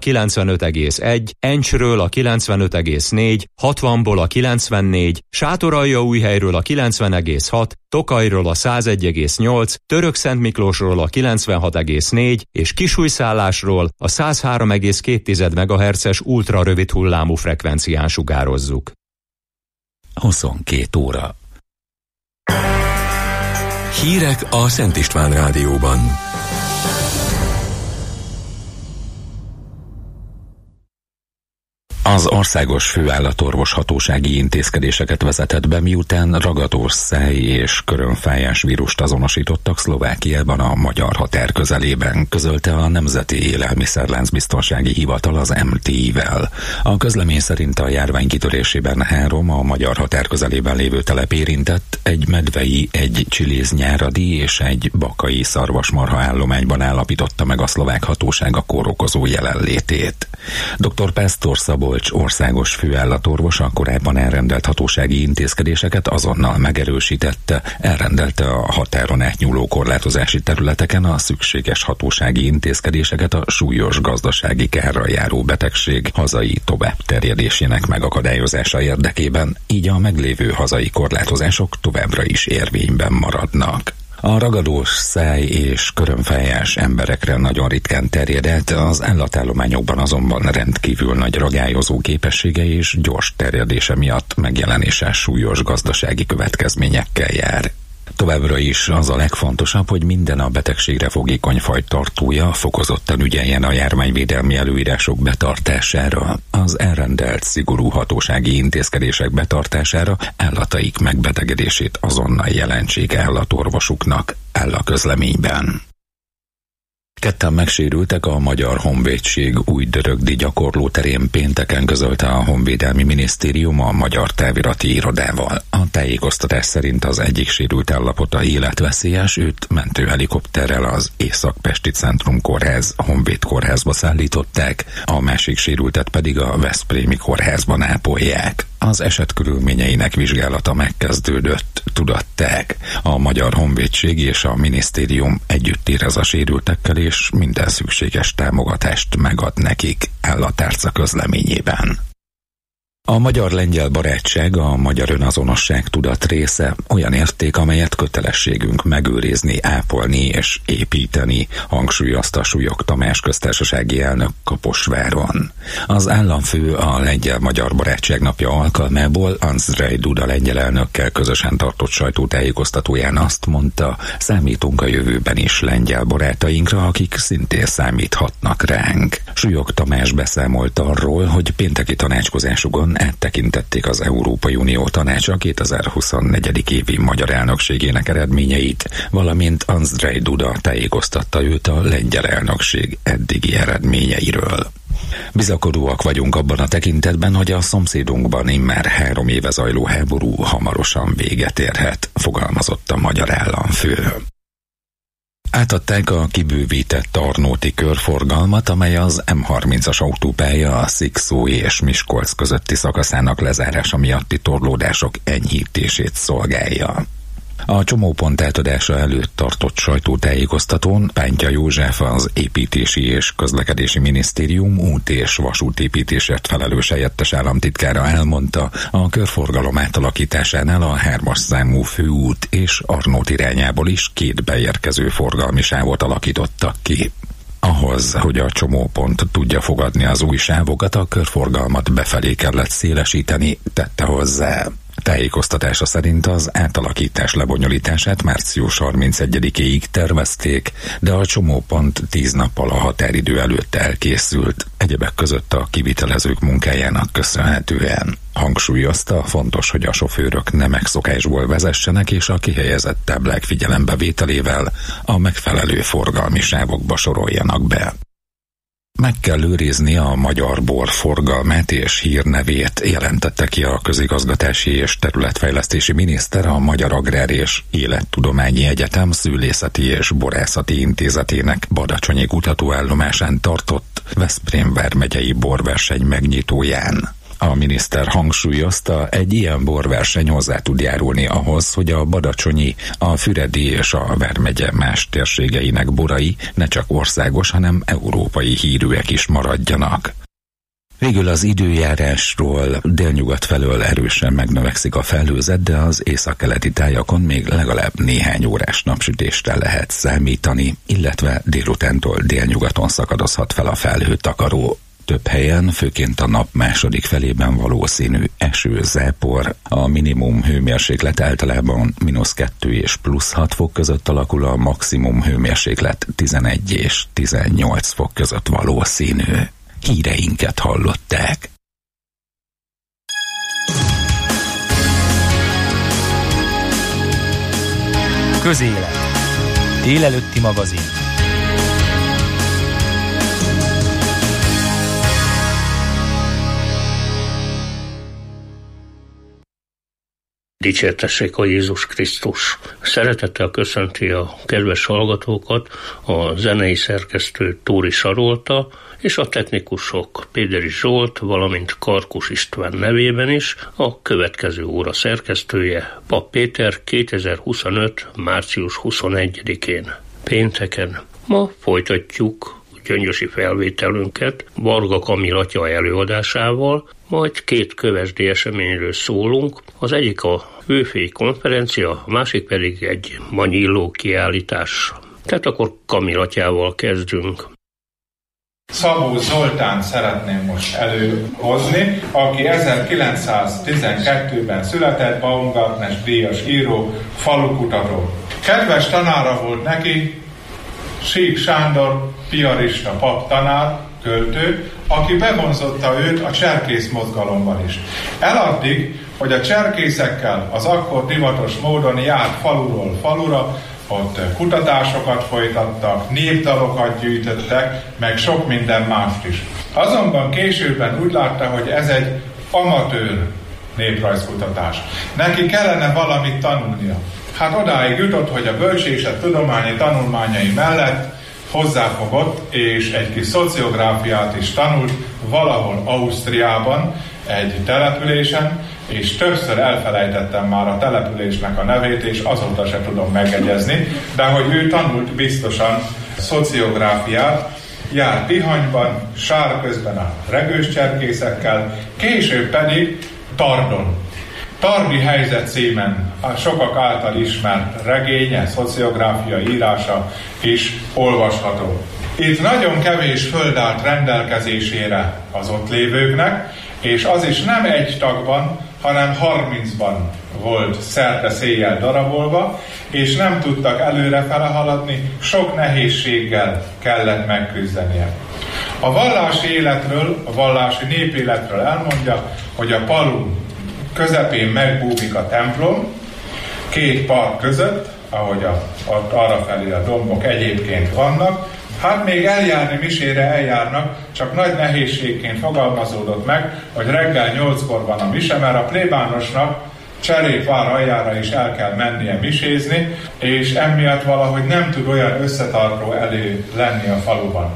95,1, Encsről a 95,4, 60-ból a 94, Sátoraljaújhelyről a 90,6, Tokajról a 101,8, Törökszentmiklósról a 96,4 és Kisújszállásról a 103,2 MHz-es ultrarövid hullámú frekvencián sugározzuk. 22 óra. Hírek a Szent István Rádióban. Az országos főállatorvos hatósági intézkedéseket vezetett be, miután ragadós száj és körömfájás vírust azonosítottak Szlovákiában a magyar határ közelében, közölte a Nemzeti Élelmiszerláncbiztonsági Hivatal az MTI-vel. A közlemény szerint a járvány kitörésében 3 a magyar határ közelében lévő telep érintett, egy medvei, egy csiléznyáradi és egy bakai szarvasmarha állományban állapította meg a szlovák hatóság a kórokozó jelenlétét. Dr. Pásztor Szabolcs országos főállatorvos a korábban elrendelt hatósági intézkedéseket azonnal megerősítette, elrendelte a határon átnyúló korlátozási területeken a szükséges hatósági intézkedéseket a súlyos gazdasági kárral járó betegség hazai tovább terjedésének megakadályozása érdekében, így a meglévő hazai korlátozások továbbra is érvényben maradnak. A ragadós száj és körömfájás emberekre nagyon ritkán terjedett, az állatállományokban azonban rendkívül nagy ragályozó képessége és gyors terjedése miatt megjelenése súlyos gazdasági következményekkel jár. Továbbra is az a legfontosabb, hogy minden a betegségre fogékony faj tartója fokozottan ügyeljen a járványvédelmi előírások betartására, az elrendelt szigorú hatósági intézkedések betartására, állataik megbetegedését azonnal jelentsék állatorvosuknak, áll a közleményben. 2 megsérültek a Magyar Honvédség Újdörögdi gyakorlóterén pénteken, közölte a Honvédelmi Minisztérium a Magyar Távirati Irodával. A tájékoztatás szerint az egyik sérült állapota életveszélyes, őt mentőhelikopterrel az Észak-Pesti Centrum Kórház Honvéd kórházba szállították, a másik sérültet pedig a Veszprémi kórházban ápolják. Az eset körülményeinek vizsgálata megkezdődött, tudatták. A Magyar Honvédség és a minisztérium együtt érez a sérültekkel, és minden szükséges támogatást megad nekik, áll a tárca közleményében. A magyar-lengyel barátság a magyar önazonosság tudat része, olyan érték, amelyet kötelességünk megőrizni, ápolni és építeni, hangsúlyozta Súlyog Tamás köztársasági elnök Kaposváron. Az államfő a lengyel-magyar barátság napja alkalmából Andrzej Duda lengyel elnökkel közösen tartott sajtótájékoztatóján azt mondta, számítunk a jövőben is lengyel barátainkra, akik szintén számíthatnak ránk. Súlyog Tamás beszámolt arról, hogy pénteki tanácskozásukon áttekintették az Európai Unió Tanácsa 2024. évi magyar elnökségének eredményeit, valamint Andrzej Duda tájékoztatta őt a lengyel elnökség eddigi eredményeiről. Bizakodóak vagyunk abban a tekintetben, hogy a szomszédunkban immár 3 éve zajló háború hamarosan véget érhet, fogalmazott a magyar államfő. Átadták a kibővített Tarnóti körforgalmat, amely az M30-as autópálya a Szikszó és Miskolc közötti szakaszának lezárása miatti torlódások enyhítését szolgálja. A csomópont átadása előtt tartott sajtótájékoztatón Pántya József, az Építési és Közlekedési Minisztérium út- és vasútépítésért felelős helyettes államtitkára elmondta, a körforgalom átalakításánál a 3-as számú főút és Arnót irányából is 2 beérkező forgalmi sávot alakítottak ki. Ahhoz, hogy a csomópont tudja fogadni az új sávokat, a körforgalmat befelé kellett szélesíteni, tette hozzá. Tájékoztatása szerint az átalakítás lebonyolítását március 31-éig tervezték, de a csomópont 10 nappal a határidő előtt elkészült, egyebek között a kivitelezők munkájának köszönhetően. Hangsúlyozta, fontos, hogy a sofőrök ne megszokásból vezessenek, és a kihelyezett táblák figyelembevételével a megfelelő forgalmi sávokba soroljanak be. Meg kell őrizni a magyar bor forgalmát és hírnevét, jelentette ki a közigazgatási és területfejlesztési miniszter a Magyar Agrár és Élettudományi Egyetem Szülészeti és Borászati Intézetének badacsonyi kutatóállomásán tartott Veszprém vármegyei borverseny megnyitóján. A miniszter hangsúlyozta, egy ilyen borverseny hozzá tud járulni ahhoz, hogy a badacsonyi, a füredi és a Vármegye más térségeinek borai ne csak országos, hanem európai hírűek is maradjanak. Végül az időjárásról: délnyugat felől erősen megnövekszik a felhőzet, de az északkeleti tájakon még legalább néhány órás napsütésre lehet számítani, illetve délutántól délnyugaton szakadozhat fel a felhőtakaró. Több helyen, főként a nap második felében valószínű eső, zápor. A minimum hőmérséklet általában -2 és +6 fok között alakul, a maximum hőmérséklet 11 és 18 fok között valószínű. Híreinket hallották. Közélet. Délelőtti magazin. Dicsértessék a Jézus Krisztus! Szeretettel köszönti a kedves hallgatókat a zenei szerkesztő Tóri Sarolta, és a technikusok Péderi Zsolt, valamint Karkus István nevében is a következő óra szerkesztője, Pap Péter, 2025. március 21-én, pénteken. Ma folytatjuk gyöngyösi felvételünket Varga Kamil atya előadásával, majd két kövesdi eseményről szólunk. Az egyik a Vőfély konferencia, a másik pedig egy Manyilló kiállítás. Tehát akkor Kamil atyával kezdünk. Szabó Zoltánt szeretném most előhozni, aki 1912-ben született, Baumgartner díjas író, falukutató. Kedves tanára volt neki Sík Sándor, piarista pap tanár, költő, aki bevonzotta őt a cserkész mozgalomban is. Eladdig, hogy a cserkészekkel az akkor divatos módon járt faluról falura, ott kutatásokat folytattak, népdalokat gyűjtöttek, meg sok minden mást is. Azonban későbben úgy látta, hogy ez egy amatőr néprajzkutatás. Neki kellene valamit tanulnia. Hát odáig jutott, hogy a bölcsészet tudományi tanulmányai mellett hozzáfogott, és egy kis szociográfiát is tanult valahol Ausztriában, egy településen, és többször elfelejtettem már a településnek a nevét, és azóta se tudom megegyezni, de hogy ő tanult biztosan szociográfiát, járt Tihanyban, Sárközben a regős cserkészekkel, később pedig Tardon. Tardi helyzet címen a sokak által ismert regénye, szociográfia írása is olvasható. Itt nagyon kevés föld állt rendelkezésére az ott lévőknek, és az is nem egy tagban, hanem 30-ban volt szerte széjjel darabolva, és nem tudtak előrefele haladni, sok nehézséggel kellett megküzdenie. A vallási életről, a vallási népéletről elmondja, hogy a falu közepén megbúvik a templom, két park között, ahogy arrafelé a dombok egyébként vannak. Hát még eljárni misére eljárnak, csak nagy nehézségként fogalmazódott meg, hogy reggel 8-kor van a mise, mert a plébánosnak Cserépvár aljára is el kell mennie misézni, és emiatt valahogy nem tud olyan összetartó elő lenni a faluban.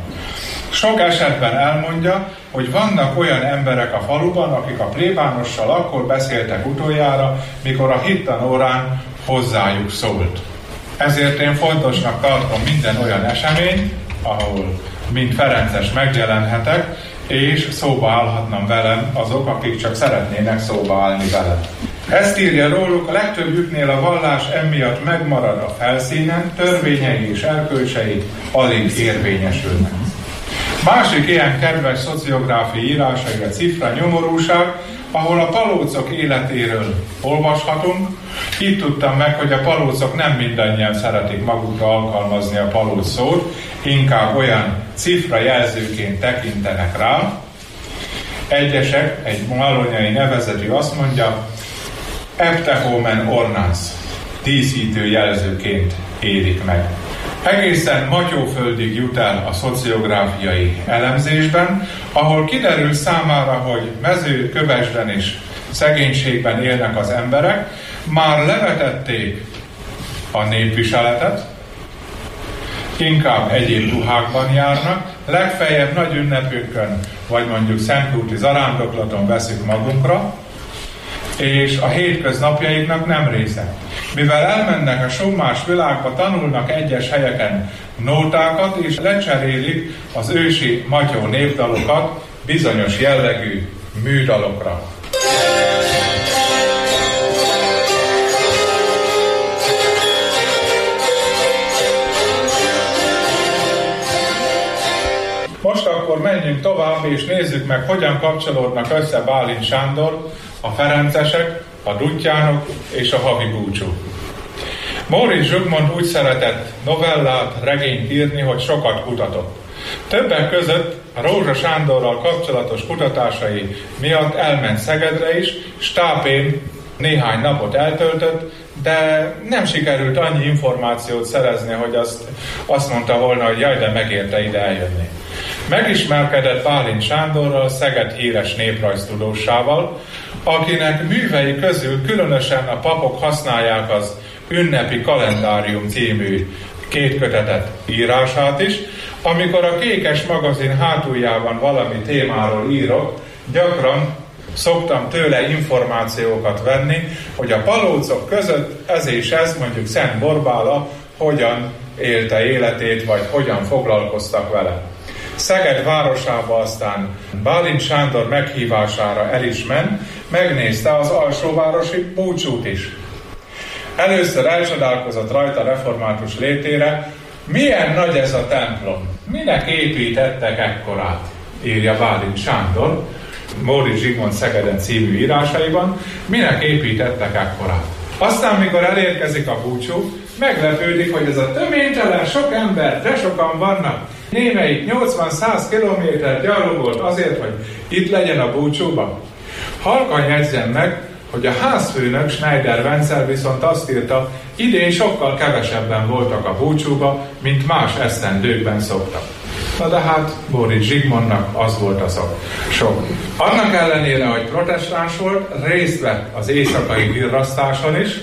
Sok esetben elmondja, hogy vannak olyan emberek a faluban, akik a plébánossal akkor beszéltek utoljára, mikor a hittanórán hozzájuk szólt. Ezért én fontosnak tartom minden olyan esemény, ahol mint ferences megjelenhetek, és szóba állhatnak velem azok, akik csak szeretnének szóba állni velem. Ezt írja róluk, a legtöbbjüknél a vallás emiatt megmarad a felszínen, törvényei és erkölcsei alig érvényesülnek. Másik ilyen kedves szociográfiai írásai a Cifra nyomorúság, ahol a palócok életéről olvashatunk. Itt tudtam meg, hogy a palócok nem mindannyian szeretik magukra alkalmazni a palóc szót, inkább olyan cifra jelzőként tekintenek rá. Egyesek, egy malonyai nevezetű azt mondja, Eptehomen ornans, díszítő jelzőként érik meg. Egészen Matyóföldig jut el a szociográfiai elemzésben, ahol kiderül számára, hogy Mezőkövesden és szegénységben élnek az emberek, már levetették a népviseletet, inkább egyéb ruhákban járnak, legfeljebb nagy ünnepünkön, vagy mondjuk szentkúti zarándoklaton veszük magunkra, és a hétköznapjaiknak nem része. Mivel elmennek a summás világba, tanulnak egyes helyeken nótákat, és lecserélik az ősi matyó népdalokat bizonyos jellegű műdalokra. Most akkor menjünk tovább, és nézzük meg, hogyan kapcsolódnak össze Bálint Sándor, a ferencesek, a duttyánok és a havi búcsú. Móricz Zsigmond úgy szeretett novellát, regényt írni, hogy sokat kutatott. Többek között a Rózsa Sándorral kapcsolatos kutatásai miatt elment Szegedre is, Stápén néhány napot eltöltött, de nem sikerült annyi információt szerezni, hogy azt mondta volna, hogy jaj, de megérte ide eljönni. Megismerkedett Bálint Sándorral, Szeged híres néprajztudósával, akinek művei közül különösen a papok használják az Ünnepi Kalendárium című kétkötetet írását is. Amikor a Kékes magazin hátuljában valami témáról írok, gyakran szoktam tőle információkat venni, hogy a palócok között ez és ez, mondjuk Szent Borbála hogyan élte életét, vagy hogyan foglalkoztak vele. Szeged városába aztán Bálint Sándor meghívására el is ment, megnézte az alsóvárosi búcsút is. Először elcsodálkozott rajta református létére, milyen nagy ez a templom, minek építettek ekkorát, írja Bálint Sándor, Móricz Zsigmond Szegeden című írásaiban, minek építettek ekkorát. Aztán, mikor elérkezik a búcsú, meglepődik, hogy ez a töménytelen sok ember, de sokan vannak. Némelyik 80-100 kilométer gyalogolt azért, hogy itt legyen a búcsúban. Halkan jegyzem meg, hogy a házfőnök Schneider Wenzel viszont azt írta, idén sokkal kevesebben voltak a búcsúba, mint más esztendőkben szoktak. Na de hát Móricz Zsigmondnak az volt a sok. Annak ellenére, hogy protestáns volt, részt vett az éjszakai virrasztáson is,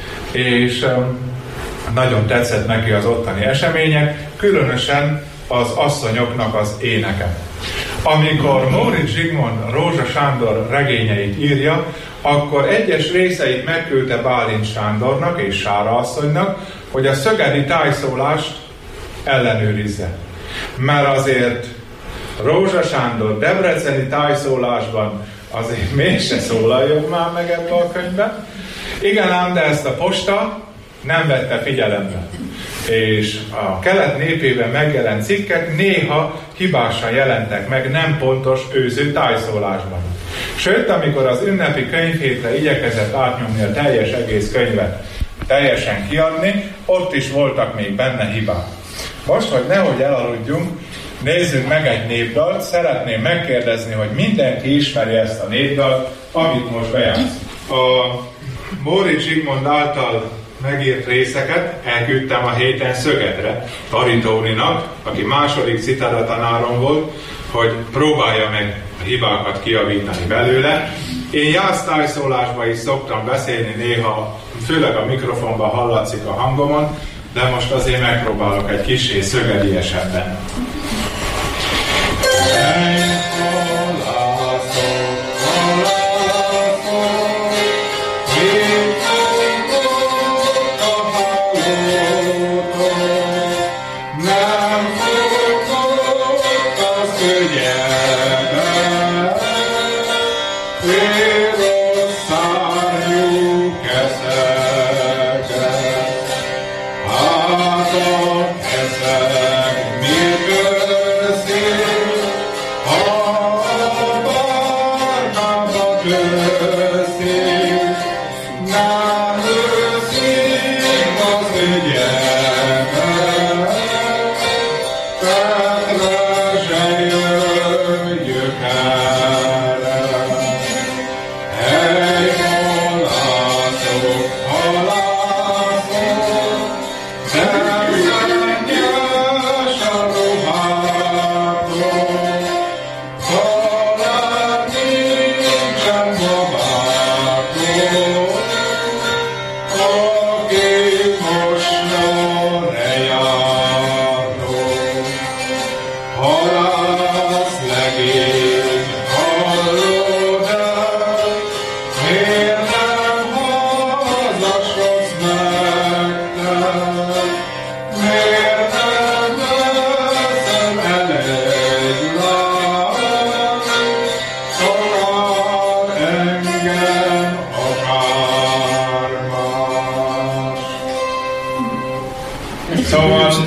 és nagyon tetszett neki az ottani események, különösen az asszonyoknak az éneke. Amikor Móricz Zsigmond Rózsa Sándor regényeit írja, akkor egyes részeit megküldte Bálint Sándornak és Sára asszonynak, hogy a szögedi tájszólást ellenőrizze. Mert azért Rózsa Sándor debreceni tájszólásban azért mégse szólaljon már meg ebbe a könyvbe. Igen ám, de ezt a posta nem vette figyelembe. És a kelet népében megjelent cikkek néha hibásan jelentek meg nem pontos őző tájszólásban. Sőt, amikor az ünnepi könyvhétre igyekezett átnyomni a teljes egész könyvet, teljesen kiadni, ott is voltak még benne hibák. Most, hogy nehogy elaludjunk, nézzünk meg egy népdalt. Szeretném megkérdezni, hogy mindenki ismeri ezt a népdalt, amit most bejátszunk. A Móricz Zsigmond által megírt részeket elküldtem a héten Szögedre Tari Tóninak, aki második citada tanárom volt, hogy próbálja meg a hibákat kijavítani belőle. Én jásztájszólásban is szoktam beszélni néha, főleg a mikrofonban hallatszik a hangomon, de most azért megpróbálok egy kissé szögediesebben.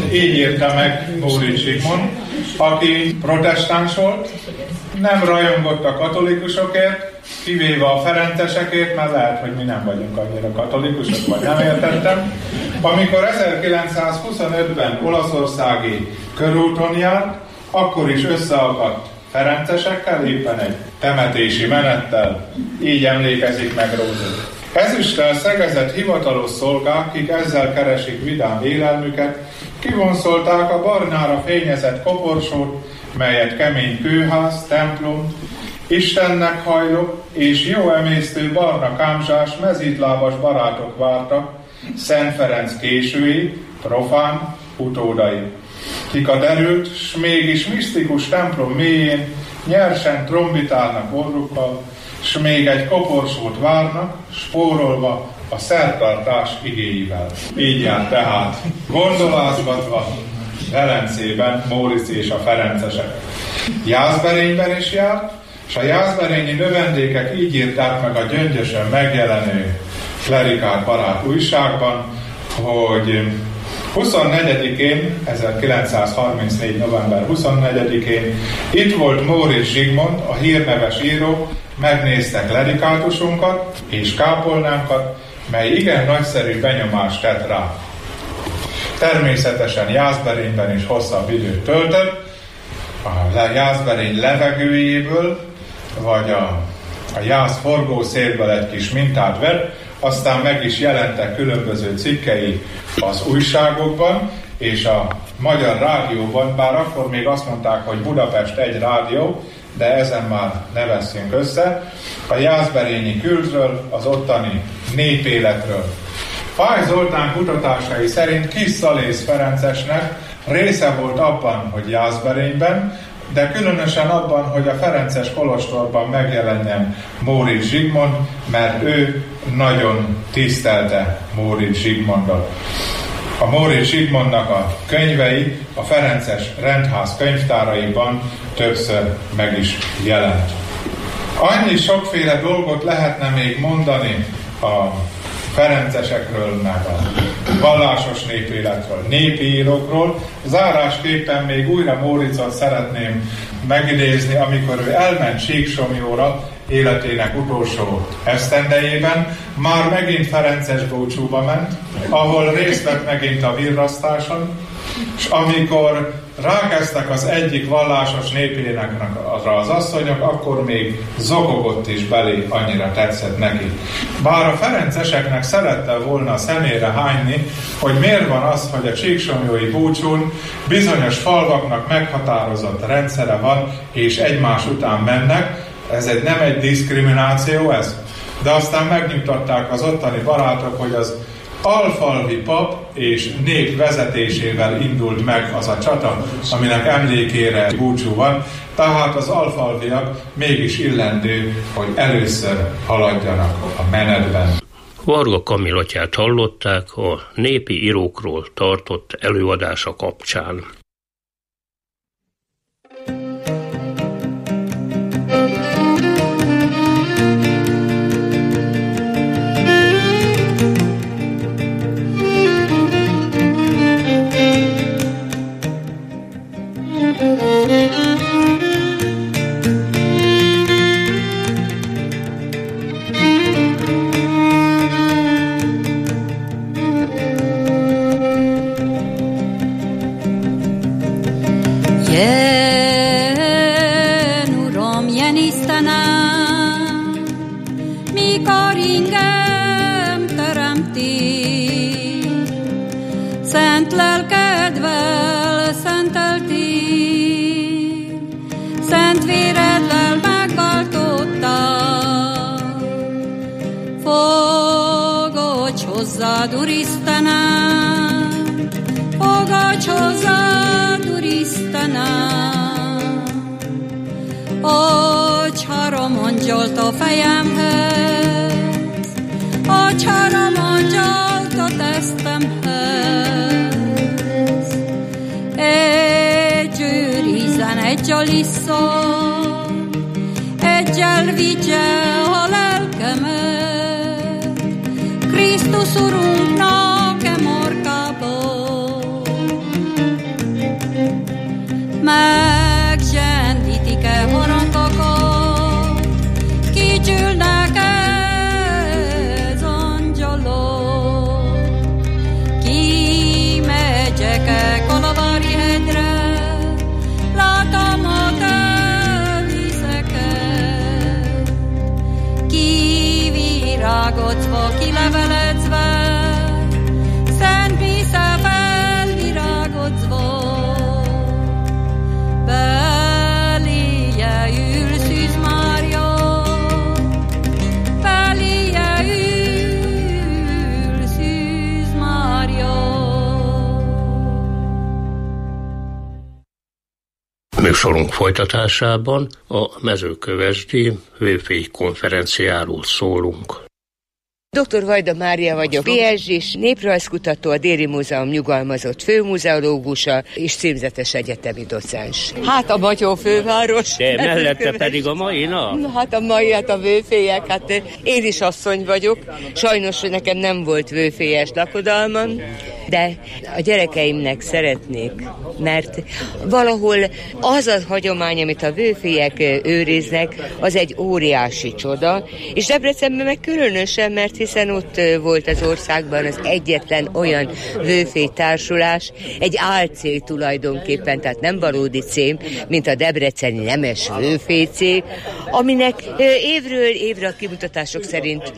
Így írta meg Móricz Zsigmond, aki protestáns volt, nem rajongott a katolikusokért, kivéve a ferencesekért, mert lehet, hogy mi nem vagyunk annyira katolikusok, vagy nem értettem. Amikor 1925-ben olaszországi körúton járt, akkor is összeakadt ferencesekkel, éppen egy temetési menettel, így emlékezik meg róla. Ezüsttel szegezett hivatalos szolgák, kik ezzel keresik vidám élelmüket, kivonszolták a barnára fényezett koporsót, melyet kemény kőház, templom, Istennek hajló és jó emésztő barna kámzsás, mezítlábas barátok vártak, Szent Ferenc késői, profán utódai, kik a derült, s mégis misztikus templom mélyén nyersen trombitálnak orrukkal, s még egy koporsót várnak, spórolva a szertartás igéivel. Így jár tehát, gondolázgatva Velencében Móricz és a ferencesek. Jászberényben is járt, és a jászberényi növendékek így írták meg a gyöngyösen megjelenő Klerikál barát újságban, hogy 24-én, 1934. november 24-én itt volt Móricz Zsigmond, a hírneves író, megnézte klerikátusunkat és kápolnánkat, mely igen nagyszerű benyomást tett rá. Természetesen Jászberényben is hosszabb időt töltött, a Jászberény levegőjéből, vagy a Jász forgószélből egy kis mintát vett, aztán meg is jelentek különböző cikkei az újságokban, és a Magyar Rádióban, bár akkor még azt mondták, hogy Budapest egy rádió, de ezen már ne vesszünk össze, a jászberényi kültről, az ottani népéletről. Fáj Zoltán kutatásai szerint Kis Szalész Ferencesnek része volt abban, hogy Jászberényben, de különösen abban, hogy a ferences kolostorban megjelenjen Móricz Zsigmond, mert ő nagyon tisztelte Móricz Zsigmondot. A Móricz Zsigmondnak a könyvei a ferences rendház könyvtáraiban többször meg is jelent. Annyi sokféle dolgot lehetne még mondani a ferencesekről, meg a vallásos népéletről, népi írókról. Zárásképpen még újra Móriczot szeretném megidézni, amikor ő elment Síksomjóra életének utolsó esztendejében, már megint ferences búcsúba ment, ahol részt vett megint a virrasztáson, és amikor rákezdtek az egyik vallásos népéneknek az asszonyok, akkor még zokogott is belé, annyira tetszett neki. Bár a ferenceseknek szerette volna a szemére hányni, hogy miért van az, hogy a csíksomjói búcsún bizonyos falvaknak meghatározott rendszere van, és egymás után mennek, nem egy diszkrimináció ez? De aztán megnyugtatták az ottani barátok, hogy az alfalvi pap és nép vezetésével indult meg az a csata, aminek emlékére búcsú van, tehát az alfalviak mégis illendő, hogy először haladjanak a menetben. Varga Kamilottyát hallották a népi írókról tartott előadása kapcsán. hozzád, Úr Istenem, fogadj hozzád, Úr Istenem, adj három angyalt a fejemhez, adj három angyalt a tesztemhez, egy őrizzen, egy a lisszon, egyel vigye a lelkemet, Krisztus Urunknak e markából. virágocva, kilevelezve, szent mésze felvirágozva, beléje ül Szűz Mária, beléje ül Szűz Mária. Műsorunk folytatásában a mezőkövesdi vőfély konferenciáról szólunk. Dr. Vajda Mária vagyok, PSG-s néprajzkutató, a Déri Múzeum nyugalmazott főmuzeológusa és címzetes egyetemi docens. Hát a Matyó főváros. De mellette pedig a mai nap? Hát a mai, hát a vőfélyek, hát én is asszony vagyok. Sajnos, hogy nekem nem volt vőfélyes lakodalmam, de a gyerekeimnek szeretnék, mert valahol az a hagyomány, amit a vőfélyek őriznek, az egy óriási csoda, és Debrecenben meg különösen, mert hiszen ott volt az országban az egyetlen olyan vőfélytársulás, egy álcég tulajdonképpen, tehát nem valódi cím, mint a debreceni nemes vőfélycég, aminek évről évre a kimutatások szerint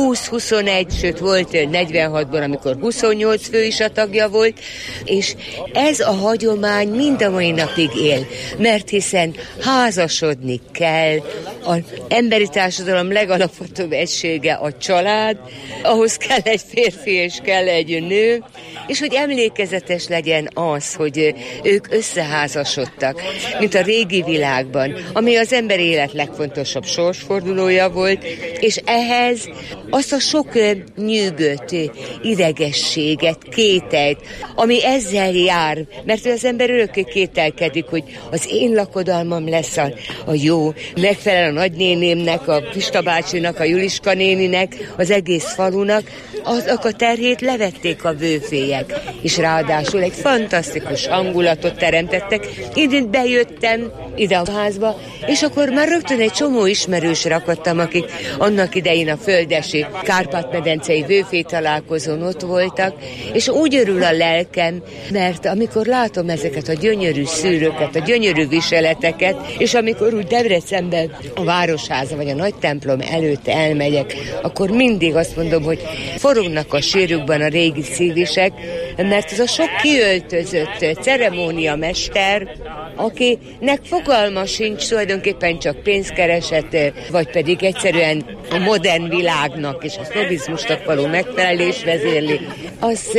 20-21, sőt volt 46-ban, amikor 28 fő is a tagja volt, és ez a hagyomány mind a mai napig él, mert hiszen házasodni kell, az emberi társadalom legalapvetőbb egysége a család, ahhoz kell egy férfi és kell egy nő, és hogy emlékezetes legyen az, hogy ők összeházasodtak, mint a régi világban, ami az ember élet legfontosabb sorsfordulója volt, és ehhez azt a sok nyűgöt, idegességet, kételyt, ami ezzel jár, mert az ember örökké kételkedik, hogy az én lakodalmam lesz a jó, megfelel a nagynénémnek, a Pista bácsinak, a Juliska néninek, az egész falunak, azok a terhét levették a vőfélyek, és ráadásul egy fantasztikus hangulatot teremtettek. Én bejöttem ide a házba, és akkor már rögtön egy csomó ismerősre akadtam, akik annak idején a földesi Kárpát-medencei vőfély találkozón ott voltak, és úgy örül a lelkem, mert amikor látom ezeket a gyönyörű szűrőket, a gyönyörű viseleteket, és amikor úgy Debrecenben a Városháza vagy a nagy templom előtt elmegyek, akkor mindig azt mondom, hogy forognak a sírjukban a régi szívisek, mert ez a sok kiöltözött ceremóniamester, akinek fogalma sincs, tulajdonképpen csak pénzkereset, vagy pedig egyszerűen a modern világnak és a sznobizmusnak való megfelelés vezérli, az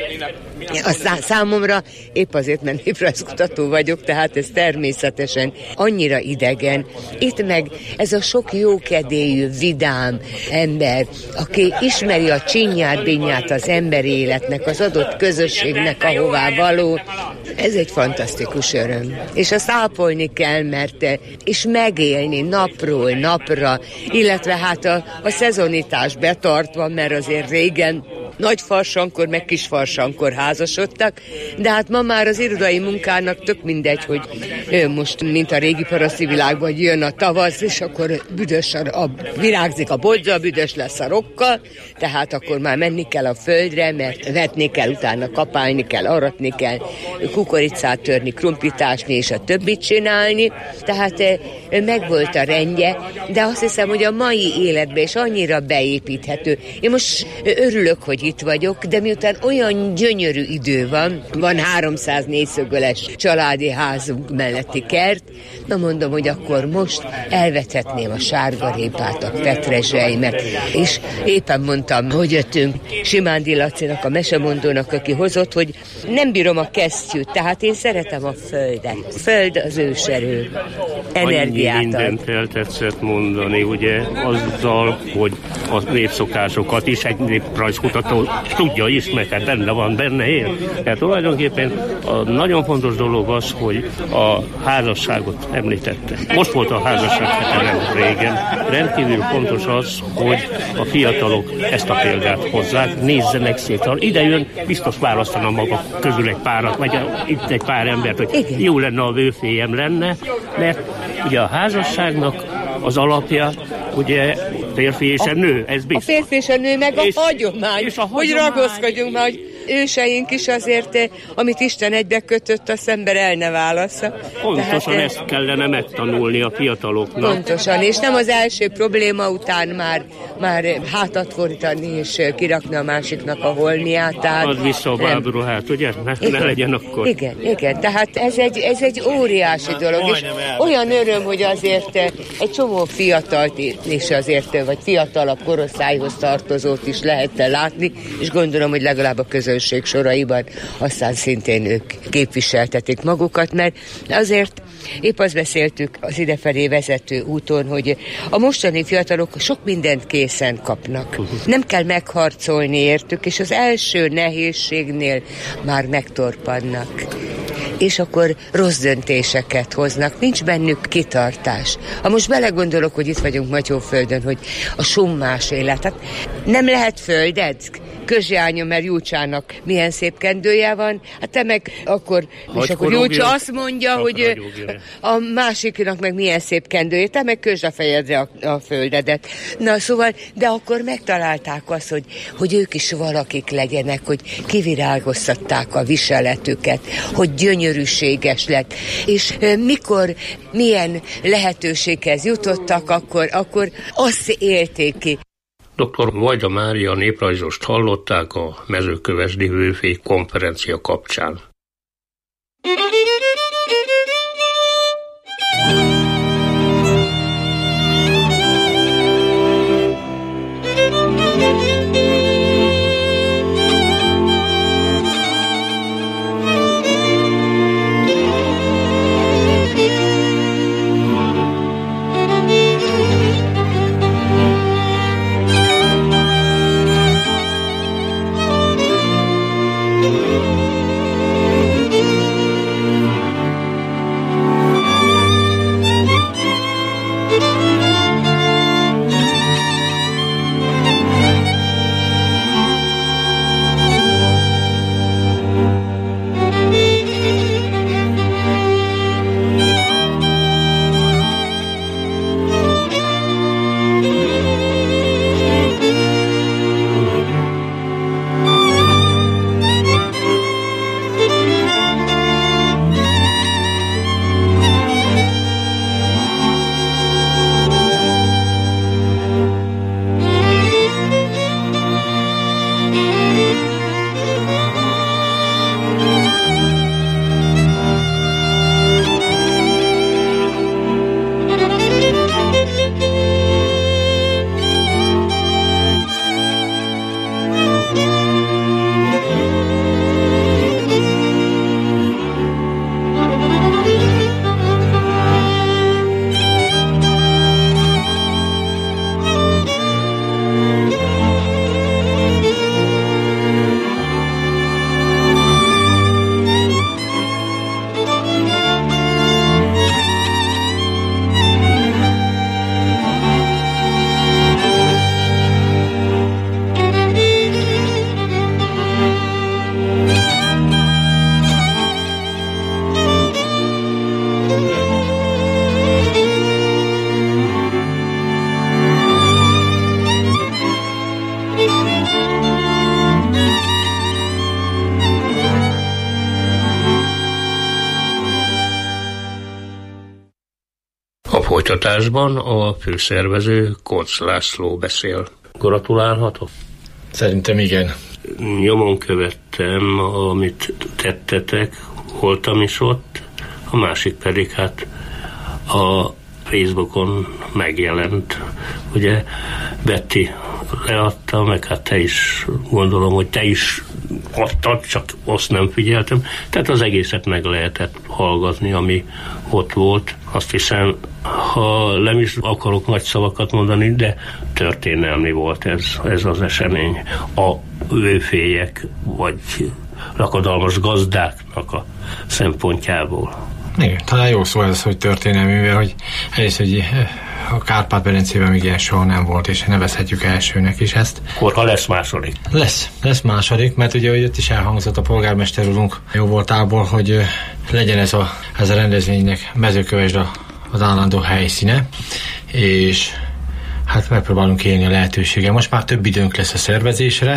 számomra épp azért, mert néprajzkutató vagyok, tehát ez természetesen annyira idegen. Itt meg ez a sok jókedélyű, vidám ember, aki ismeri a csinyát, binyát az emberi életnek, az adott közösségnek, ahová való, ez egy fantasztikus öröm. És azt ápolni kell, mert és megélni napról napra, illetve hát a szezonitás betartva, mert azért régen nagy farsankor, meg kis farsankor házasodtak, de hát ma már az irodai munkának tök mindegy, hogy most, mint a régi paraszti világban, jön a tavasz, és akkor büdös virágzik a bodza, büdös lesz a rokka, tehát akkor már menni kell a földre, mert vetni kell, utána kapálni kell, aratni kell, kukoricát törni, krumplitásni, és a többit csinálni, tehát megvolt a rendje, de azt hiszem, hogy a mai életbe is annyira beépíthető. Én most örülök, hogy itt vagyok, de miután olyan gyönyörű idő van 300 négyszögöles családi házunk melletti kert, na mondom, hogy akkor most elvethetném a sárgarépát, a petrezselymet, és éppen mondtam, hogy jöttünk Simándi Lacinak, a mesemondónak, aki hozott, hogy nem bírom a kesztyűt, tehát én szeretem a földet. A föld az őserő, energiát ad. Annyi mindent eltetszett mondani, ugye, azzal, hogy a népszokásokat is egy néprajzkutató tudja is, mert benne van, benne él. Tehát tulajdonképpen a nagyon fontos dolog az, hogy a házasságot említette. Most volt a házasság nem régen. Rendkívül fontos az, hogy a fiatalok ezt a példát hozzák, nézzenek szét. Ide jön, biztos választana maga közül egy párat, vagy itt egy pár embert, hogy igen, jó lenne, a vőfélyem lenne, mert ugye a házasságnak az alapja, ugye férfi és a nő, ez biztos. A férfi és a nő, meg a hagyomány, hogy ragaszkodjunk már, hogy őseink is azért, amit Isten egybe kötött, azt ember el ne válassza. Pontosan ezt kellene megtanulni a fiataloknak. Pontosan, és nem az első probléma után már hátat fordítani és kirakni a másiknak a holmiát. Tehát ad vissza a bábruhát, ugye? Ne legyen akkor. Igen, tehát ez egy óriási dolog, és olyan öröm, hogy azért egy csomó fiatalt is azért, vagy fiatalabb korosztályhoz tartozót is lehet látni, és gondolom, hogy legalább a közönség soraiban aztán szintén ők képviseltetik magukat, mert azért épp azt beszéltük az idefelé vezető úton, hogy a mostani fiatalok sok mindent készen kapnak. Nem kell megharcolni értük, és az első nehézségnél már megtorpannak. És akkor rossz döntéseket hoznak, nincs bennük kitartás. Ha most belegondolok, hogy itt vagyunk Matyóföldön, hogy a summás élet, hát nem lehet földed? Közjányon, mert Júcsának milyen szép kendője van, hát te meg akkor, és akkor Júcsa azt mondja, hogy a másiknak meg milyen szép kendője, te meg közd a fejedre a földedet. Na szóval, de akkor megtalálták azt, hogy ők is valakik legyenek, hogy kivirágoztatták a viseletüket, hogy gyönyörűséges lett, és mikor milyen lehetőséghez jutottak, akkor azt élték ki. Dr. Vajda Mária néprajzost hallották a mezőkövesdi vőfély konferencia kapcsán. Folytatásban a főszervező Koncz László beszél. Gratulálhatok? Szerintem igen. Nyomon követtem, amit tettetek, voltam is ott, a másik pedig hát a Facebookon megjelent. Ugye Betty leadta, meg hát te is, gondolom, hogy te is adtad, csak azt nem figyeltem. Tehát az egészet meg lehetett hallgatni, ami ott volt. Azt hiszem, ha nem is akarok nagy szavakat mondani, de történelmi volt ez az esemény. A vőfélyek, vagy lakodalmas gazdáknak a szempontjából. Igen, talán jó szó ez, hogy történelmi, mivel hogy egyrészt, hogy a Kárpát-medencében még ilyen soha nem volt, és nevezhetjük elsőnek is ezt. Akkor ha lesz második? Lesz második, mert ugye ott is elhangzott a polgármester úrunk jó voltából, hogy legyen ez a rendezvénynek Mezőkövesd az állandó helyszíne, és hát megpróbálunk élni a lehetőséggel. Most már több időnk lesz a szervezésre,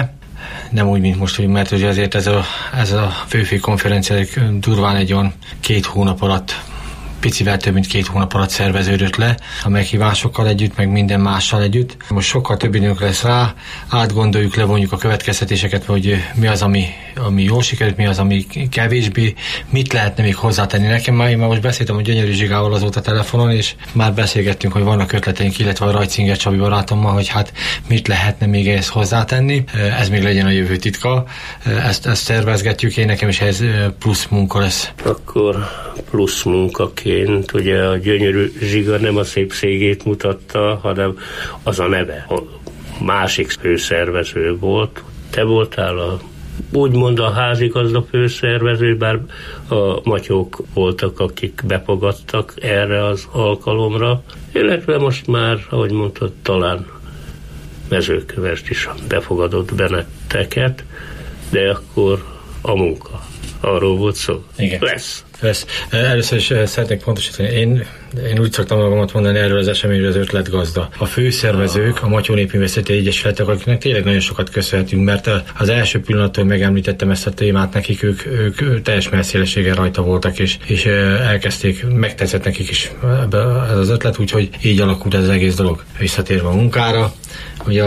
nem úgy, mint most, mert ugye azért ez a főfi konferencia durván egy olyan 2 hónap alatt, picivel több mint 2 hónap alatt szerveződött le, a meghívásokkal együtt, meg minden mással együtt. Most sokkal több időnk lesz rá, átgondoljuk, levonjuk a következtetéseket, hogy mi az, ami jól sikerült, mi az, ami kevésbé, mit lehetne még hozzátenni. Nekem már most beszéltem a Gyönyörű Zsigával azóta telefonon, és már beszélgettünk, hogy vannak ötleteink, illetve a Rajcinger Csabi barátommal, hogy hát mit lehetne még ehhez hozzátenni. Ez még legyen a jövő titka. Ezt tervezgetjük, én nekem is ez plusz munka lesz. Akkor plusz munkaként, ugye a Gyönyörű Zsiga nem a szépségét mutatta, hanem az a neve. A másik főszervező volt. Te voltál úgymond a házigazda főszervező, bár a matyók voltak, akik befogadtak erre az alkalomra, illetve most már, ahogy mondtad, talán Mezőkövesd is befogadott benneteket, de akkor a munka. Arról volt szó. Igen. Lesz. Először is szeretnék pontosítani. Én úgy szoktam magamat mondani erről az eseményről, az ötletgazda. A főszervezők, a Matyó Népművészeti Egyesületek, akiknek tényleg nagyon sokat köszönhetünk, mert az első pillanattól megemlítettem ezt a témát nekik, ők teljes messzélességgel rajta voltak, és elkezdték, megtetszett nekik is ez az ötlet, úgyhogy így alakult ez az egész dolog. Visszatérve a munkára, ugye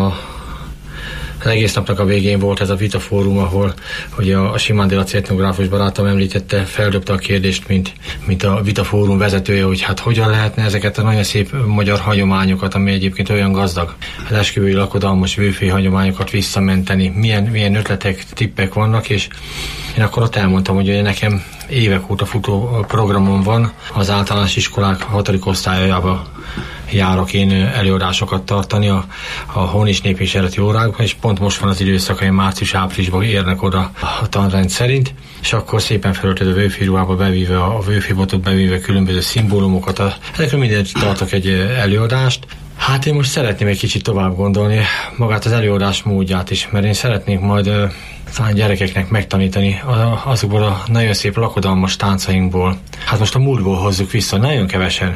az egész napnak a végén volt ez a vitafórum, ahol ugye a Simán Délaci etnográfus barátom említette, feldobta a kérdést, mint a vitafórum vezetője, hogy hát hogyan lehetne ezeket a nagyon szép magyar hagyományokat, ami egyébként olyan gazdag, az esküvői lakodalmas vőfély hagyományokat visszamenteni, milyen ötletek, tippek vannak, és én akkor ott elmondtam, hogy nekem évek óta futó programom van, az általános iskolák 6. osztályába járok én előadásokat tartani a Hónis népviseleti órákban, és pont most van az időszak, hogy március-áprilisban érnek oda a tanrend szerint, és akkor szépen felöltöd a vőfi ruhába bevíve, a vőfibotot bevíve különböző szimbólumokat. Ezekről mindent tartok egy előadást. Hát én most szeretném egy kicsit tovább gondolni magát az előadás módját is, mert én szeretnék majd talán gyerekeknek megtanítani azokból a nagyon szép lakodalmas táncainkból. Hát most a múltból hozzuk vissza, nagyon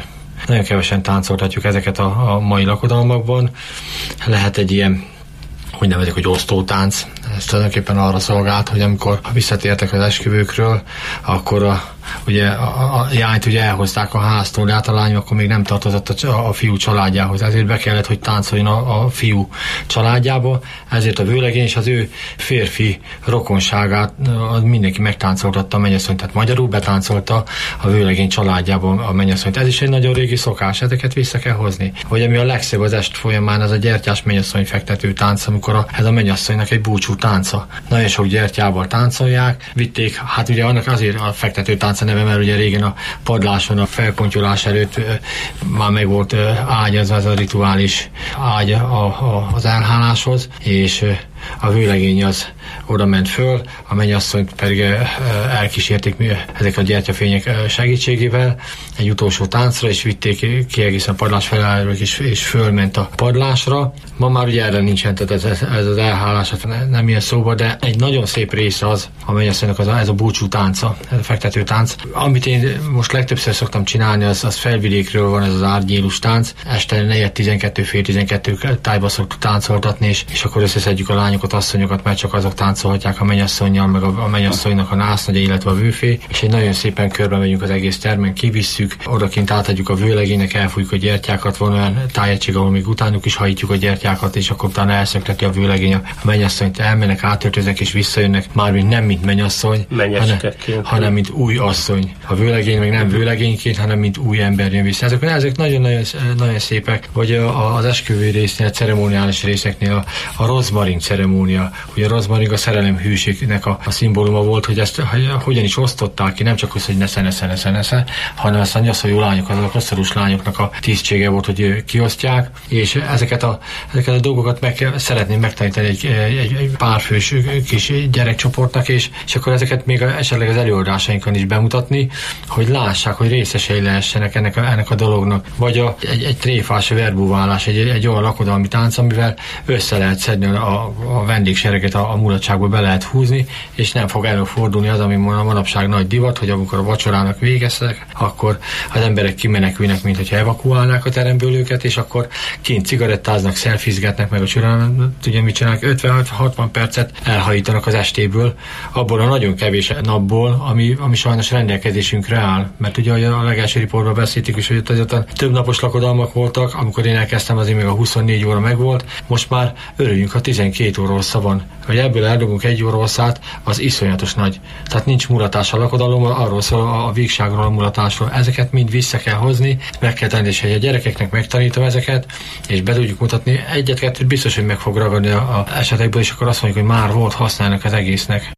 kevesen táncoltatjuk ezeket a mai lakodalmakban. Lehet egy ilyen, úgy nevezik, hogy osztótánc. Ez tulajdonképpen arra szolgált, hogy amikor visszatértek az esküvőkről, akkor ugye a jányt ugye elhozták a háztól, de hát a lány akkor még nem tartozott a fiú családjához. Ezért be kellett, hogy táncoljon a fiú családjába, ezért a vőlegény és az ő férfi rokonságát mindenki megtáncoltatta a mennyasszonyt, tehát magyarul betáncolta a vőlegény családjába a mennyasszonyt. Ez is egy nagyon régi szokás, ezeket vissza kell hozni. Vagy ami a legszebb az est folyamán, az a gyertyás mennyasszony fektető tánc, amikor ez a mennyasszonynak egy búcsú tánca. Nagyon sok gyertyával táncolják, vitték, hát ugye annak azért a fektető tánc a neve, mert ugye régen a padláson, a felpontyolás előtt már meg volt ágyazva ez a rituális ágy az elháláshoz, és a vőlegény az oda ment föl, a mennyasszonyt pedig elkísérték ezek a gyertyafények segítségével egy utolsó táncra, és vitték ki egészen a padlás felállóról, és fölment a padlásra. Ma már ugye erre nincsen, tehát ez az elhálás nem ilyen szóba, de egy nagyon szép része az a mennyasszonynak ez a búcsú tánca, ez a fektető tánc. Amit én most legtöbbször szoktam csinálni, az felvidékről van ez az árgyélus tánc. Este 4-12, fél 12 tájba szoktuk táncoltatni, és akkor összeszedjük a lányokat, asszonyokat, mert csak azok táncolhatják a mennyasszonnyal, meg a mennyasszonynak a násznagya, illetve a vőfé, és egy nagyon szépen körbe megyünk az egész termen, kivisszük, odakint átadjuk a vőlegénynek, elfújjuk a gyertyákat, van olyan tájegység, ahol még utánuk is hajítjuk a gyertyákat, és akkor utána elszökteti a vőlegény a mennyasszonyt, elmennek, átöltöznek és visszajönnek, mármint nem mint mennyasszony, hanem mint új asszony. A vőlegény meg nem vőlegényként, hanem mint új ember jön vissza. Ezek nagyon szépek, vagy az esküvő résznél, a ceremoniális részeknél a rozmarin ceremónia. Ugye a rozmarin a szerelem hűségnek a szimbóluma volt, hogy ezt hogyan is osztották ki, nem csak az, hogy nesze, hanem ezt a nyaszoló lányok, azok a koszorús lányoknak a tisztsége volt, hogy kiosztják, és ezeket a dolgokat szeretném megtanítani egy párfős kis gyerekcsoportnak, és akkor ezeket még esetleg az előadásainkon is bemutatni, hogy lássák, hogy részesei lehessenek ennek a dolognak. Vagy egy tréfás verbúválás, egy olyan lakodalmi tánc, amivel össze lehet szedni a vendégsereget a elfoglaltságból be lehet húzni, és nem fog előfordulni az, ami manapság nagy divat, hogy amikor a vacsorának végeztek, akkor az emberek kimenekülnek, mint hogyha evakuálnák a teremből őket, és akkor kint cigarettáznak, szelfizgetnek, meg a csörán, tudja mit csinálnak, 50-60 percet elhajítanak az estéből, abból a nagyon kevés napból, ami sajnos rendelkezésünkre áll. Mert ugye a legelső riportban beszéltük is, hogy ott több napos lakodalmak voltak, amikor én elkezdtem, azért még a 24 óra megvolt, most már örüljünk, ha 12 óra hossza van. Hogy ebből eldobunk 1 óra hosszát, az iszonyatos nagy. Tehát nincs mulatás a lakodalom, arról szól a vígságról, a mulatásról. Ezeket mind vissza kell hozni, meg kell tenni, és hogy a gyerekeknek megtanítom ezeket, és be tudjuk mutatni, egyet-kettőt biztos, hogy meg fog ragadni a esetekből, és akkor azt mondjuk, hogy már volt használnak az egésznek.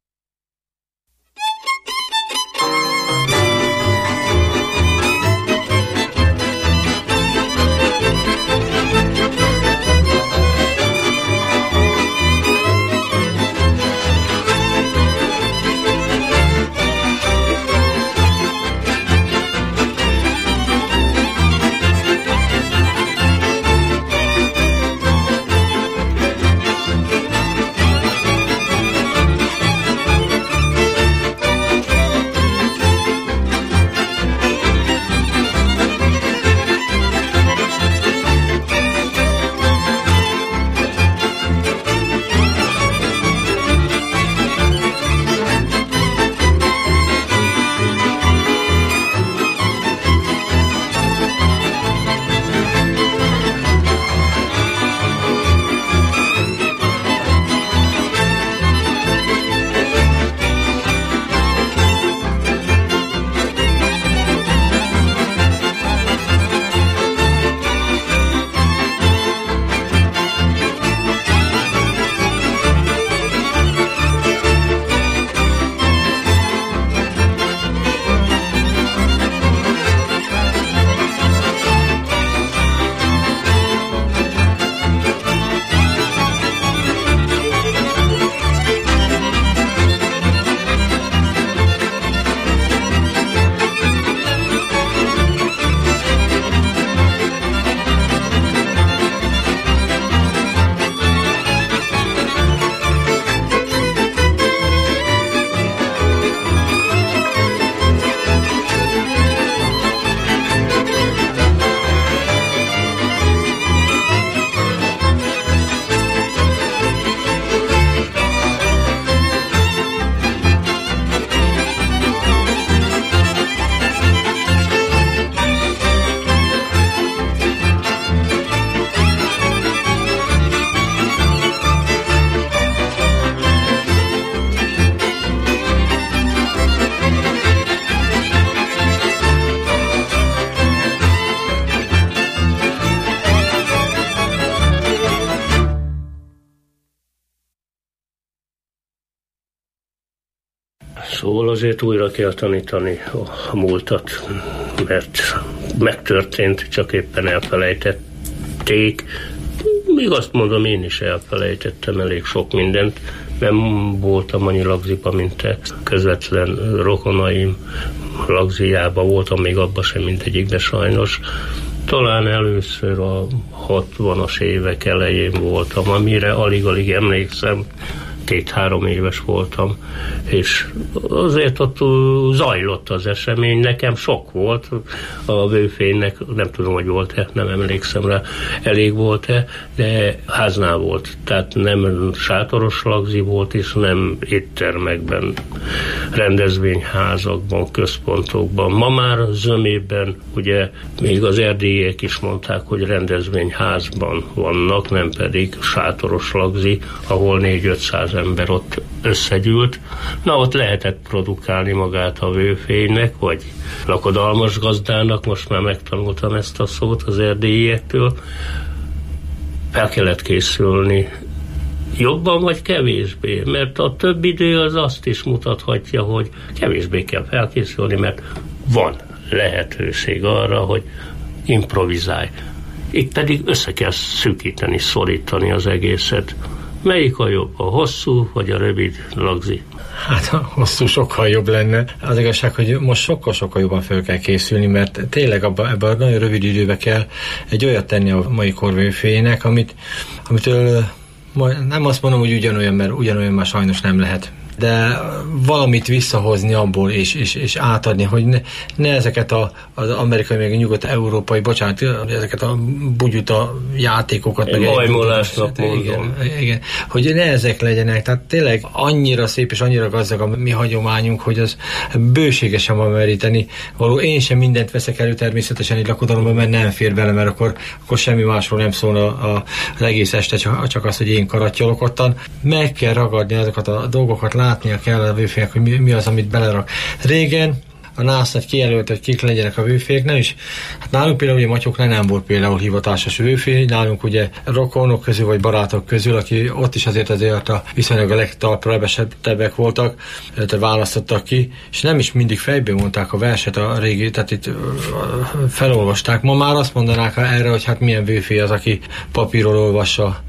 Szóval azért újra kell tanítani a múltat, mert megtörtént, csak éppen elfelejtették. Még azt mondom, én is elfelejtettem elég sok mindent. Nem voltam annyi lagziba, mint te. Közvetlen rokonaim lagziába voltam, még abban sem mindegyikben sajnos. Talán először a 60-as évek elején voltam, amire alig-alig emlékszem. 2-3 éves voltam, és azért ott zajlott az esemény, nekem sok volt, a vőfénynek, nem tudom, hogy volt-e, nem emlékszem rá, elég volt-e, de háznál volt, tehát nem sátoros lagzi volt, és nem éttermekben, rendezvényházakban, központokban. Ma már zömében, ugye még az erdélyiek is mondták, hogy rendezvényházban vannak, nem pedig sátoros lagzi, ahol 400-500 ember ott összegyűlt. Na, ott lehetett produkálni magát a vőfénynek, vagy lakodalmas gazdának, most már megtanultam ezt a szót az erdélyektől. Fel kellett készülni jobban vagy kevésbé, mert a több idő az azt is mutathatja, hogy kevésbé kell felkészülni, mert van lehetőség arra, hogy improvizálj. Itt pedig össze kell szűkíteni, szorítani az egészet. Melyik a jobb, a hosszú vagy a rövid lagzi? Hát a hosszú sokkal jobb lenne. Az igazság, hogy most sokkal jobban fel kell készülni, mert tényleg ebben a nagyon rövid időben kell egy olyat tenni a mai korvőfének, amitől nem azt mondom, hogy ugyanolyan, mert ugyanolyan már sajnos nem lehet. De valamit visszahozni abból, és átadni, hogy ne ezeket az amerikai, meg nyugat-európai, ezeket a bugyuta játékokat, meg majmolásnak mondom. Igen, hogy ne ezek legyenek. Tehát tényleg annyira szép és annyira gazdag a mi hagyományunk, hogy az bőségesen van meríteni. Én sem mindent veszek elő természetesen egy lakodalomban, mert nem fér bele, mert akkor semmi másról nem szólna az egész este, csak az, hogy én karattyolok ottan. Meg kell ragadni azokat a dolgokat, látnia kell a vőfének, hogy mi az, amit belerak. Régen a NASZ-nak kijelölt, hogy kik legyenek a vőfék, nem is. Hát nálunk például ugye Matyóknál nem volt például hivatásos vőfé, nálunk ugye rokonok közül, vagy barátok közül, aki ott is azért a viszonylag a legtalprabbek voltak, tehát választottak ki, és nem is mindig fejben mondták a verset a régi, tehát itt felolvasták. Ma már azt mondanák erre, hogy hát milyen vőfé az, aki papíról olvassa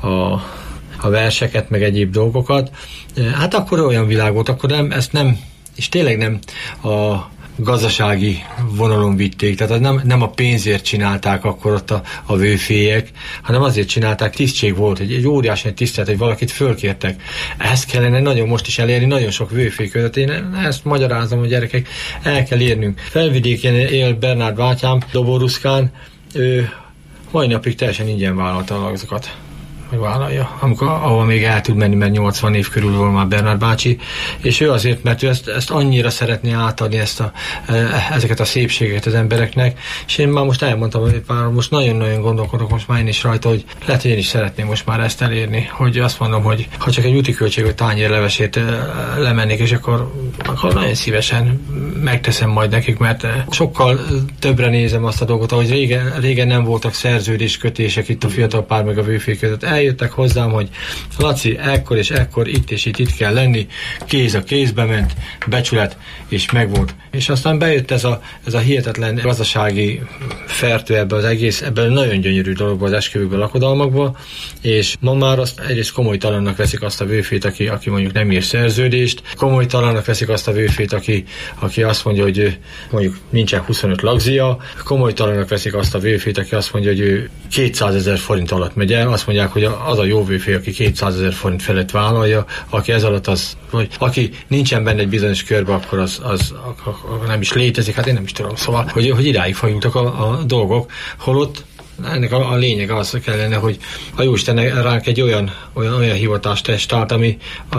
a verseket, meg egyéb dolgokat. Hát akkor olyan világ volt, akkor ezt nem, és tényleg nem a gazdasági vonalon vitték, tehát nem a pénzért csinálták akkor ott a vőfélyek, hanem azért csinálták, tisztség volt, egy óriási tisztelet, hogy valakit fölkértek. Ezt kellene nagyon most is elérni, nagyon sok vőfély között. Én ezt magyarázom, hogy gyerekek, el kell érnünk. Felvidéken él Bernárd bátyám, Doboruszkán, ő mai napig teljesen ingyen vállalta azokat. Vállalja, ahol még el tud menni, mert 80 év körül van már Bernárd bácsi, és ő azért, mert ő ezt annyira szeretné átadni ezeket a szépségeket az embereknek, és én már most elmondtam, hogy most nagyon-nagyon gondolkodok most már én is rajta, hogy lehet, hogy én is szeretném most már ezt elérni, hogy azt mondom, hogy ha csak egy úti költség, vagy tányérlevesét lemennék, és akkor nagyon szívesen megteszem majd nekik, mert sokkal többre nézem azt a dolgot, ahogy régen nem voltak szerződéskötések itt a fiatal pár meg a vőfék között. Eljöttek hozzám, hogy Laci, ekkor és ekkor itt és itt kell lenni, kéz a kézbe ment, becsület, és megvolt. És aztán bejött ez a hihetetlen gazdasági fertő ebbe az egész, ebben nagyon gyönyörű dologba, az esküvőkben, lakodalmakba, és ma már azt egyrészt komolytalannak veszik azt a vőfét, aki mondjuk nem ír szerződést, komolytalannak veszik azt a vőfét, aki azt mondja, hogy mondjuk nincsen 25 lagzia, komolytalannak veszik azt a vőfét, aki azt mondja, hogy ő 200 000 forint alatt megy el, azt mondják, hogy az a jó vőfé, aki 200 000 forint felett vállalja, aki ez alatt vagy aki nincsen benne egy bizonyos körbe, akkor az nem is létezik, hát én nem is tudom. Szóval, hogy idáig fajultak a dolgok, holott ennek a lényeg az kellene, hogy a Jóisten ránk egy olyan hivatást tárt, ami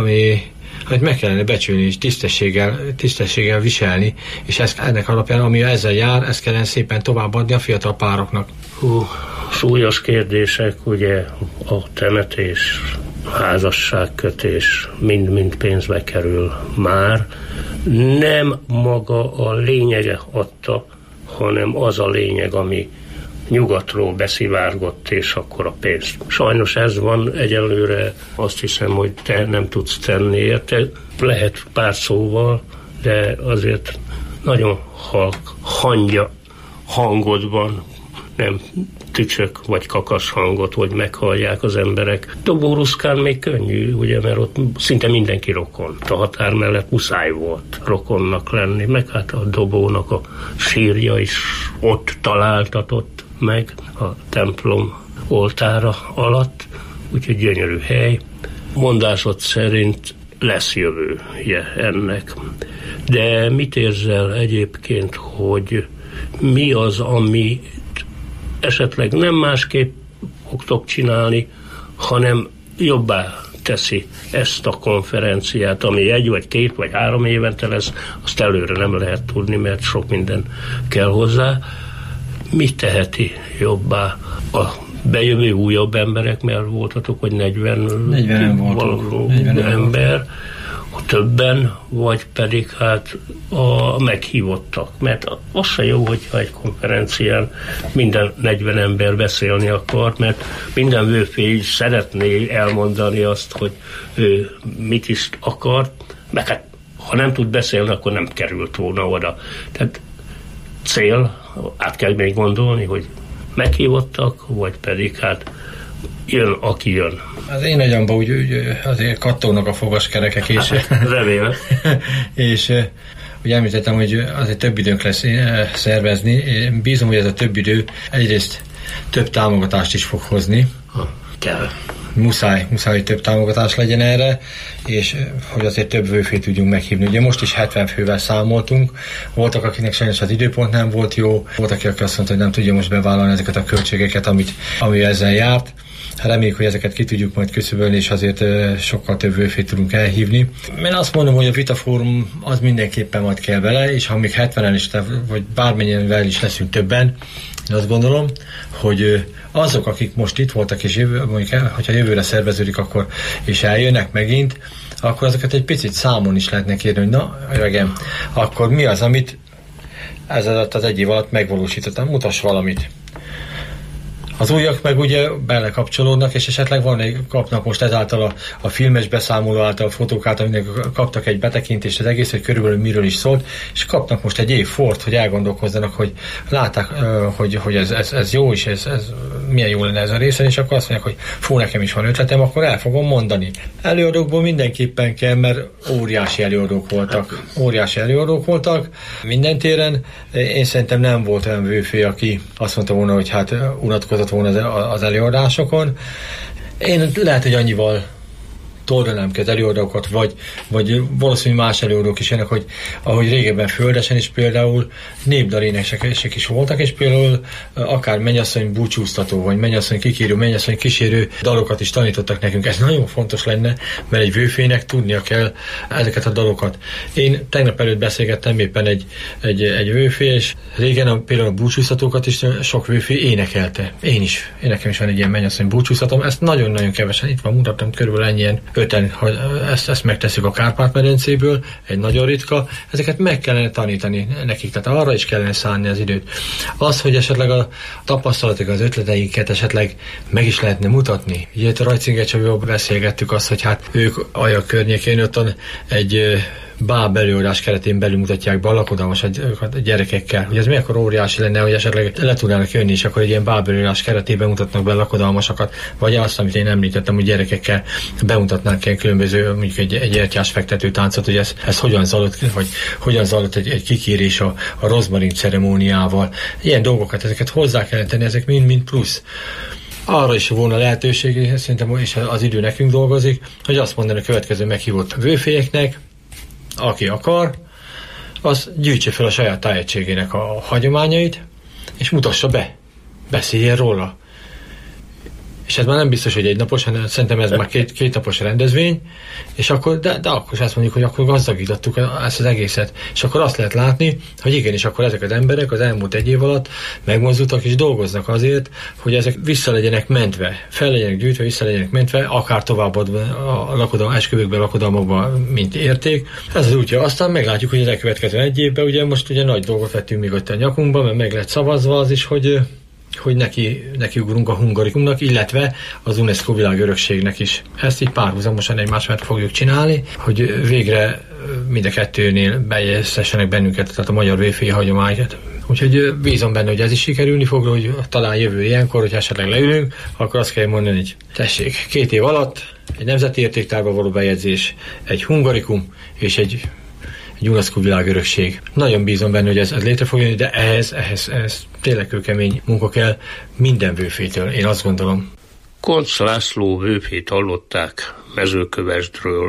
hogy meg kellene becsülni és tisztességgel viselni, és ennek alapján, ami ezzel jár, ezt kellene szépen továbbadni a fiatal pároknak. Súlyos kérdések, ugye a temetés, házasságkötés mind pénzbe kerül már. Nem maga a lényege adta, hanem az a lényeg, ami nyugatról beszivárgott, és akkor a pénz. Sajnos ez van egyelőre, azt hiszem, hogy te nem tudsz tenni érte. Lehet pár szóval, de azért nagyon hangya hangodban, nem tücsök vagy kakas hangot, hogy meghallják az emberek. Doboruszkán még könnyű, ugye, mert ott szinte mindenki rokon. A határ mellett muszáj volt rokonnak lenni, meg hát a Dobónak a sírja is ott találtatott meg a templom oltára alatt, úgyhogy gyönyörű hely. Mondásod szerint lesz jövője ennek. De mit érzel egyébként, hogy mi az, ami esetleg nem másképp fogtok csinálni, hanem jobbá teszi ezt a konferenciát, ami 1 vagy 2 vagy 3 évente lesz, azt előre nem lehet tudni, mert sok minden kell hozzá. Mit teheti jobbá a bejövő újabb emberek, mert voltatok, hogy 40 ember, többen, vagy pedig hát a meghívottak. Mert az se jó, hogyha egy konferencián minden 40 ember beszélni akar, mert minden vőfély szeretné elmondani azt, hogy ő mit is akar, meg hát ha nem tud beszélni, akkor nem került volna oda. Tehát cél, át kell még gondolni, hogy meghívottak, vagy pedig hát jön, aki jön. Az én agyamban úgy azért kattónak a fogaskerekek, és remélem. És ugye említettem, hogy azért több időnk lesz szervezni. Én bízom, hogy ez a több idő egyrészt több támogatást is fog hozni. Kell. muszáj, hogy több támogatás legyen erre, és hogy azért több vőfét tudjunk meghívni. Ugye most is 70 fővel számoltunk, voltak, akiknek sajnos az időpont nem volt jó, volt, aki azt mondta, hogy nem tudja most bevállalni ezeket a költségeket, ami ezzel járt. Reméljük, hogy ezeket ki tudjuk majd küszöbölni, és azért sokkal több vőfét tudunk elhívni. Én azt mondom, hogy a vitafórum az mindenképpen majd kell vele, és ha még 70-en is, vagy bármennyivel is leszünk többen, én azt gondolom, hogy azok, akik most itt voltak, és mondjuk, hogyha jövőre szerveződik, akkor és eljönnek megint, akkor azokat egy picit számon is lehetne kérni, hogy na, öregem, akkor mi az, amit ez alatt az egy év alatt megvalósítottam, mutass valamit. Az újak meg ugye belekapcsolódnak, és esetleg kapnak most ezáltal a filmes beszámoló által, a fotók által, mindenki kaptak egy betekintést az egész, hogy körülbelül miről is szólt, és kapnak most egy év fort, hogy elgondolkozzanak, hogy látták, hogy ez jó is, ez milyen jó lenne ez a része, és akkor azt mondják, hogy fú, nekem is van ötletem, akkor el fogom mondani. Előadókból mindenképpen kell, mert óriási előadók voltak minden téren. Én szerintem nem volt olyan vőfé, aki azt mondta volna, hogy hát unatkozott volna az előadásokon. Én lehet, hogy annyival toldanám ki az előadókat, vagy valószínűleg más előadók is jönnek, hogy ahogy régebben Földesen is például népdalénesek is voltak, és például akár mennyasszony búcsúztató, vagy mennyasszony kikérő, mennyasszony kísérő dalokat is tanítottak nekünk. Ez nagyon fontos lenne, mert egy vőfének tudnia kell ezeket a dalokat. Én tegnap előtt beszélgettem éppen egy vőfé, és régen például a búcsúztatókat is sok vőfé énekelte. Én nekem is van egy ilyen mennyasszony búcsúztatom, ezt nagyon-nagyon kevesen, itt van, mutattam körülbelül ennyien 5-en, hogy ezt megteszik a Kárpát-medencéből, egy nagyon ritka, ezeket meg kellene tanítani nekik, tehát arra is kellene szánni az időt. Az, hogy esetleg a tapasztalatok, az ötleteiket esetleg meg is lehetne mutatni. Ugye itt a Rajcinger Csabival beszélgettük azt, hogy hát ők Ajak környékén ottan egy báb előadás keretén belül mutatják be a lakodalmas a gyerekekkel. Hogy ez milyenkor óriási lenne, hogy esetleg le tudnának jönni, és akkor egy ilyen báb előadás keretében mutatnak be lakodalmasakat, vagy azt, amit én említettem, hogy gyerekekkel bemutatnánk ilyen különböző, mondjuk egy ertyás fektető táncot, hogy ez hogyan zajlott, vagy hogyan zajlott egy kikérés a rozmarin ceremóniával. Ilyen dolgokat, ezeket hozzá kellene tenni, ezek mind plusz. Arra is volna lehetőség, szerintem, és az idő nekünk dolgozik, hogy azt mondani a következő meghívott vőfélyeknek, aki akar, az gyűjtse fel a saját tájegységének a hagyományait, és mutassa be. Beszéljen róla. És ez már nem biztos, hogy egy napos, hanem szerintem ez már két napos rendezvény, és akkor, de akkor azt mondjuk, hogy akkor gazdagítottuk ezt az egészet. És akkor azt lehet látni, hogy igenis akkor ezek az emberek az elmúlt egy év alatt megmozdultak és dolgoznak azért, hogy ezek vissza legyenek mentve, fel legyenek gyűjtve, vissza legyenek mentve, akár továbbadva a esküvőkben, lakodalmakban, mint érték. Ez az útja. Aztán meglátjuk, hogy az elkövetkező egy évben, ugye most ugye nagy dolgot vettünk még ott a nyakunkba, mert meg lett szavazva az is, hogy neki ugrunk a hungarikumnak, illetve az UNESCO világörökségnek is. Ezt így párhuzamosan egymás mellett fogjuk csinálni, hogy végre mind a kettőnél bejegyeztessenek bennünket, tehát a magyar vőfélyi hagyományát. Úgyhogy bízom benne, hogy ez is sikerülni fog, hogy talán jövő ilyenkor, hogy esetleg leülünk, akkor azt kell mondani, hogy tessék, 2 év alatt egy nemzeti értéktárba való bejegyzés, egy hungarikum és egy UNESCO világörökség. Nagyon bízom benne, hogy ez létre fog jönni, de ehhez tényleg kőkemény munka kell minden vőfétől, én azt gondolom. Koncz László vőfét hallották Mezőkövesdről.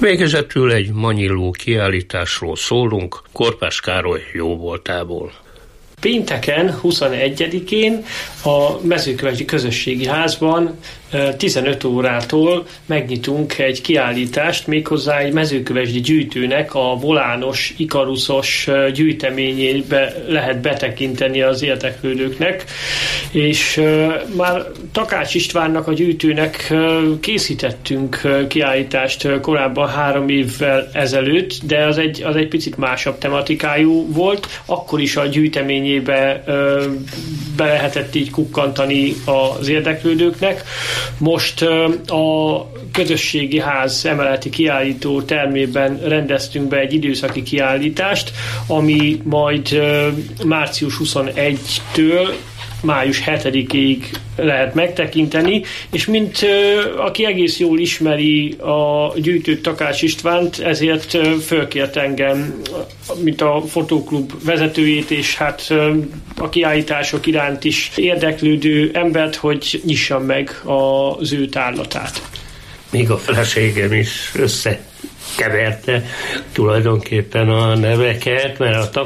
Végezetül egy Manyilló kiállításról szólunk, Korpás Károly jóvoltából. Pénteken, 21-én a Mezőkövesdi Közösségi Házban 15 órától megnyitunk egy kiállítást, méghozzá egy mezőkövesdi gyűjtőnek a volános, ikaruszos gyűjteményébe lehet betekinteni az érdeklődőknek, és már Takács Istvánnak, a gyűjtőnek készítettünk kiállítást korábban 3 évvel ezelőtt, de az egy picit másabb tematikájú volt, akkor is a gyűjteményébe be lehetett így kukkantani az érdeklődőknek. Most a Közösségi Ház emeleti kiállító termében rendeztünk be egy időszaki kiállítást, ami majd március 21-től május 7-ig lehet megtekinteni, és mint aki egész jól ismeri a gyűjtőt, Takács Istvánt, ezért fölkért engem, mint a fotóklub vezetőjét, és hát a kiállítások iránt is érdeklődő embert, hogy nyissam meg az ő tárlatát. Még a feleségem is összekeverte tulajdonképpen a neveket, mert a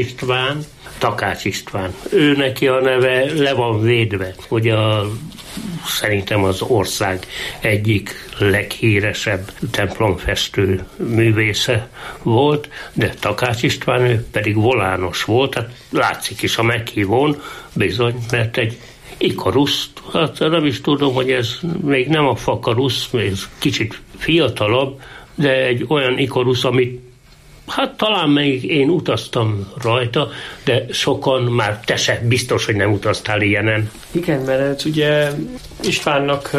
Takács István. Ő neki a neve le van védve, hogy szerintem az ország egyik leghíresebb templomfestő művésze volt, de Takács István ő pedig volános volt, tehát látszik is a meghívón, bizony, mert egy ikaruszt, hát nem is tudom, hogy ez még nem a fakarusz, ez kicsit fiatalabb, de egy olyan ikarusz, amit hát talán még én utaztam rajta, de sokan már te se biztos, hogy nem utaztál ilyenen. Igen, mert ugye Istvánnak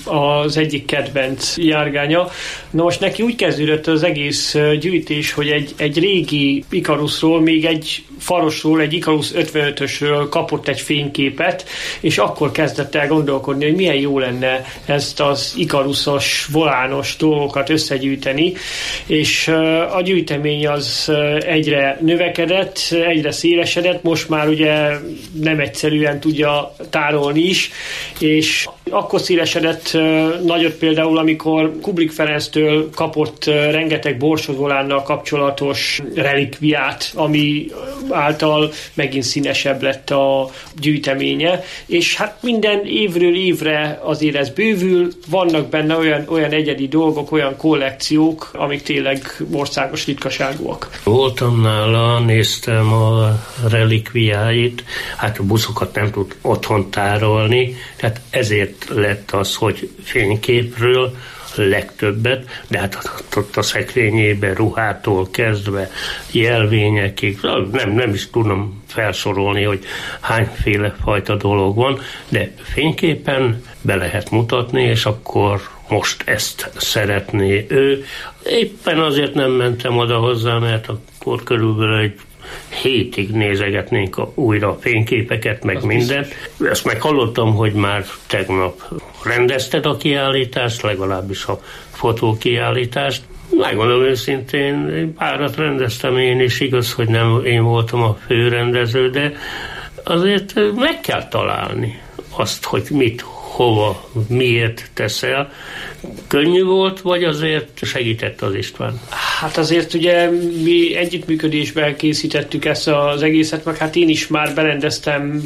az egyik kedvenc járgánya. Na most neki úgy kezdődött az egész gyűjtés, hogy egy régi Ikaruszról, még egy farosról, egy Ikarus 55-ösről kapott egy fényképet, és akkor kezdett el gondolkodni, hogy milyen jó lenne ezt az ikaruszos, volános dolgokat összegyűjteni, és a gyűjtemény az egyre növekedett, egyre szélesedett, most már ugye nem egyszerűen tudja tárolni is, és akkor szélesedett nagyot például, amikor Kublik Ferenctől kapott rengeteg Borsod-volánnal kapcsolatos relikviát, ami által megint színesebb lett a gyűjteménye, és hát minden évről évre azért ez bővül, vannak benne olyan egyedi dolgok, olyan kollekciók, amik tényleg országos ritkaságúak. Voltam nála, néztem a relikviáit, hát a buszokat nem tud otthon tárolni, tehát ezért lett az, hogy fényképről legtöbbet, de hát ott a szekrényében ruhától kezdve jelvényekig, nem is tudom felsorolni, hogy hányféle fajta dolog van, de fényképen be lehet mutatni, és akkor most ezt szeretné ő. Éppen azért nem mentem oda hozzá, mert akkor körülbelül egy hétig nézegetnénk újra a fényképeket, meg mindent. Ezt meg hallottam, hogy már tegnap rendezted a kiállítást, legalábbis a fotókiállítást. Megmondom őszintén, párat rendeztem én is, igaz, hogy nem én voltam a főrendező, de azért meg kell találni azt, hogy mit, hova, miért teszel. Könnyű volt, vagy azért segített az István? Hát azért ugye mi együttműködésben készítettük ezt az egészet, meg hát én is már berendeztem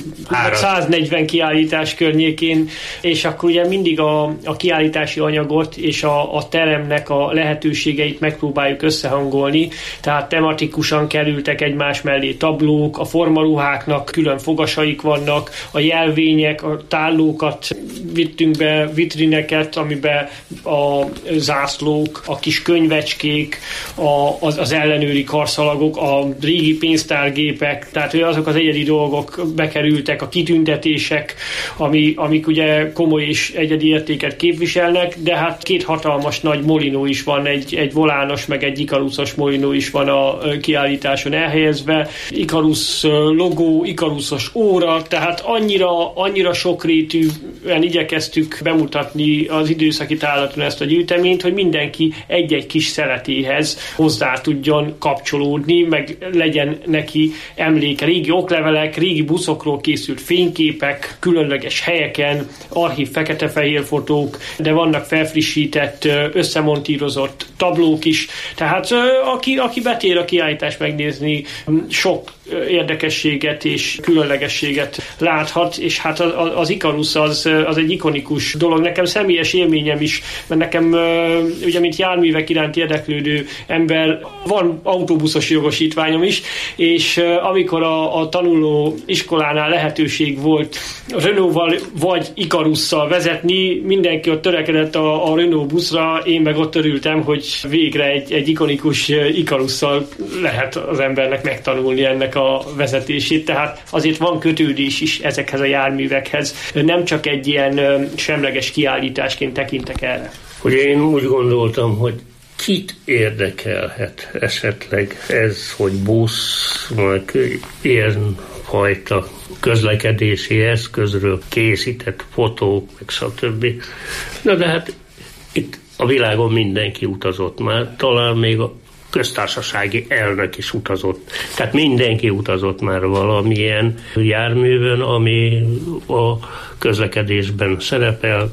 140 kiállítás környékén, és akkor ugye mindig a kiállítási anyagot és a teremnek a lehetőségeit megpróbáljuk összehangolni, tehát tematikusan kerültek egymás mellé tablók, a formaruháknak külön fogasaik vannak, a jelvények, a tálókat vittünk be, vitrineket, amiben a zászlók, a kis könyvecskék, az ellenőri karszalagok, a régi pénztárgépek, tehát azok az egyedi dolgok bekerültek, a kitüntetések, amik ugye komoly és egyedi értéket képviselnek, de hát két hatalmas nagy molinó is van, egy volános, meg egy ikaruszos molinó is van a kiállításon elhelyezve, ikarusz logó, ikaruszos óra, tehát annyira sokrétűen igyekeztük bemutatni az időszaki csodálaton ezt a gyűjteményt, hogy mindenki egy-egy kis szeletéhez hozzá tudjon kapcsolódni, meg legyen neki emléke. Régi oklevelek, régi buszokról készült fényképek, különleges helyeken, archív fekete-fehér fotók, de vannak felfrissített, összemontírozott tablók is. Tehát aki betér a kiállítást megnézni, sok érdekességet és különlegességet láthat, és hát az Ikarus az egy ikonikus dolog. Nekem személyes élményem is, mert nekem ugye, mint járművek iránt érdeklődő ember, van autóbuszos jogosítványom is, és amikor a tanuló iskolánál lehetőség volt Renault-val vagy Ikarusszal vezetni, mindenki ott törekedett a Renault buszra, én meg ott örültem, hogy végre egy ikonikus Ikarusszal lehet az embernek megtanulni ennek a vezetését, tehát azért van kötődés is ezekhez a járművekhez. Nem csak egy ilyen semleges kiállításként tekintek erre. Ugye én úgy gondoltam, hogy kit érdekelhet esetleg ez, hogy busz, meg ilyen fajta közlekedési eszközről készített fotók, meg stb. De hát itt a világon mindenki utazott már, talán még a köztársasági elnök is utazott. Tehát mindenki utazott már valamilyen járművön, ami a közlekedésben szerepel,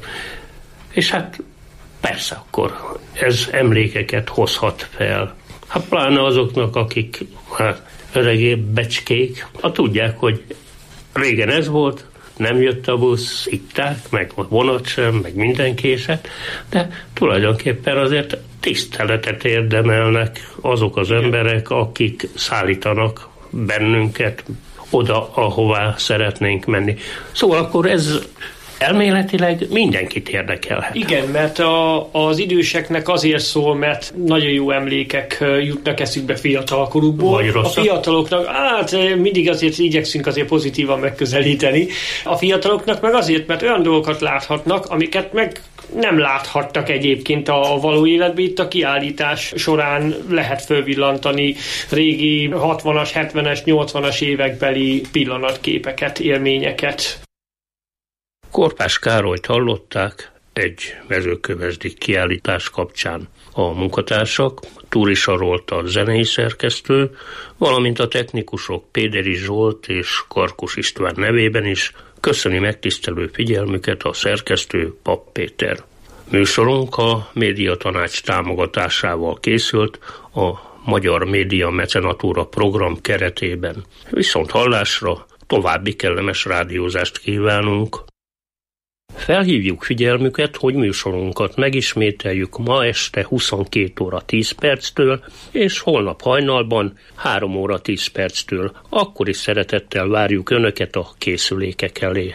és hát persze akkor ez emlékeket hozhat fel. Hát pláne azoknak, akik öregébb becskék, tudják, hogy régen ez volt, nem jött a busz, itták, meg a vonat sem, meg minden késett, de tulajdonképpen azért tiszteletet érdemelnek azok az emberek, akik szállítanak bennünket oda, ahová szeretnénk menni. Szóval akkor ez elméletileg mindenkit érdekelhet. Igen, mert az időseknek azért szól, mert nagyon jó emlékek jutnak eszükbe fiatalkorukból. A fiataloknak, mindig azért igyekszünk azért pozitívan megközelíteni. A fiataloknak meg azért, mert olyan dolgokat láthatnak, amiket meg nem láthattak egyébként a való életben. Itt a kiállítás során lehet fölvillantani régi 60-as, 70-es, 80-as évekbeli pillanatképeket, élményeket. Korpás Károlyt hallották egy mezőkövesdi kiállítás kapcsán. A munkatársak, Túri Sarolta a zenei szerkesztő, valamint a technikusok Péderi Zsolt és Karkus István nevében is köszöni megtisztelő figyelmüket a szerkesztő Papp Péter. Műsorunk a Médiatanács támogatásával készült a Magyar Média Mecenatúra program keretében. Viszont hallásra további kellemes rádiózást kívánunk. Felhívjuk figyelmüket, hogy műsorunkat megismételjük ma este 22 óra 10 perctől, és holnap hajnalban 3 óra 10 perctől. Akkor is szeretettel várjuk Önöket a készülékek elé.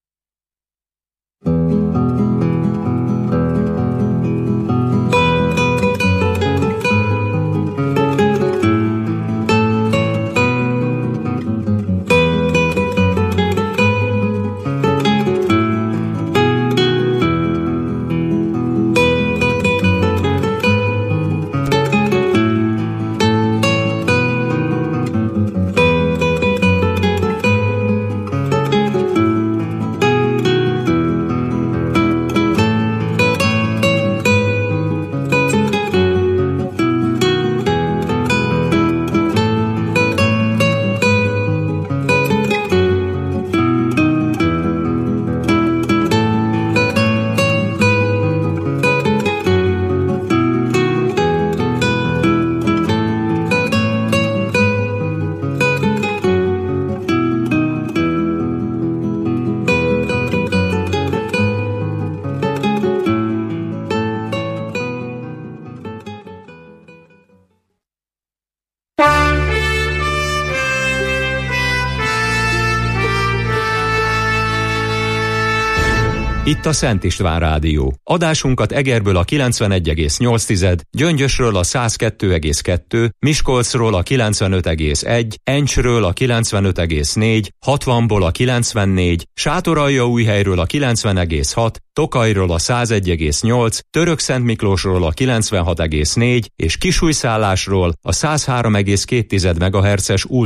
Itt a Szent István Rádió. Adásunkat Egerből a 91,8, Gyöngyösről a 102,2, Miskolcról a 95,1, Encsről a 95,4, 60-ból a 94, Sátoraljaújhelyről a 90,6, Tokajról a 101,8, Törökszentmiklósról a 96,4 és Kisújszállásról a 103,2 MHz-es